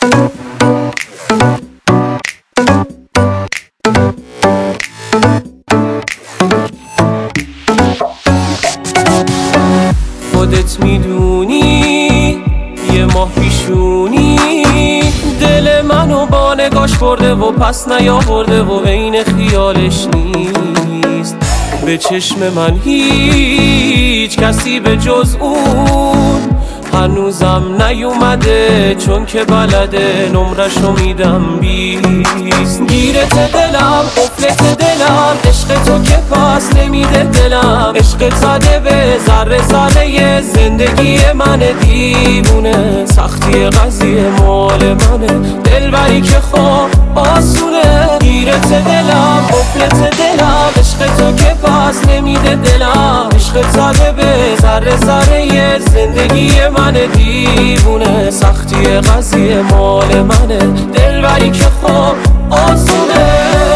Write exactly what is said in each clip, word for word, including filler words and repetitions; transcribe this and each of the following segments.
خودت میدونی یه ماه پیشونی دل منو با نگاش برده و پس نیاورده و عین خیالش نیست. به چشم من هیچ کسی به جز اون هنوزم نیومده، چون که بلده نمرشو میدم بیست. گیرت دلم قفلت دلم، عشق تو که پس نمیده دلم، عشق زده به ذره ذره زندگی من دیوونه. سختی قضیه مال منه، دلبری که خواب آسونه. گیرت دلم قفلت دلم، عشق تو که پس نمیده دلم، عشق زده به ذره ذره زندگی من دیوونه. سختی قضیه مال منه، دلبری که خواب آسونه.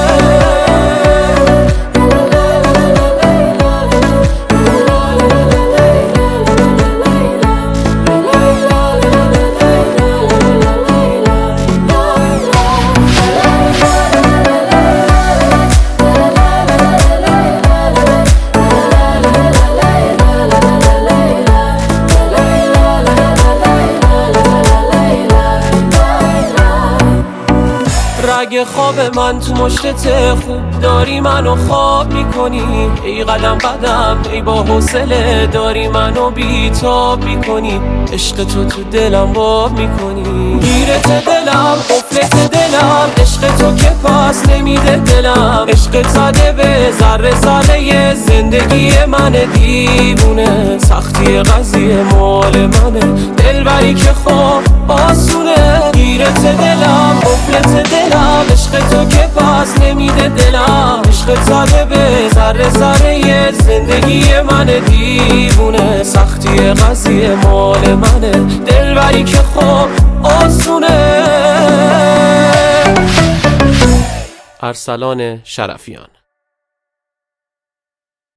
رگ خواب من تو مشتت، خوب داری منو خواب میکنی. ای قدم قدم ای با حوصله داری منو بیتاب میکنی. عشق تو تو دلم باب میکنی. گیرت دلم قفلت دلم، عشق تو که پس نمیده دلم، عشق زده به ذره ذره زندگی من دیوونه. سختی قضیه مال منه، دلبری که خواب آسونه. گیرت دلم قفلت دلم، عشق تو که پس نمیده دلم، عشق زده به ذره ذره زندگی من دیوونه. سختی قضیه مال منه، دلبری که خواب آسونه. ارسلان شرفیان.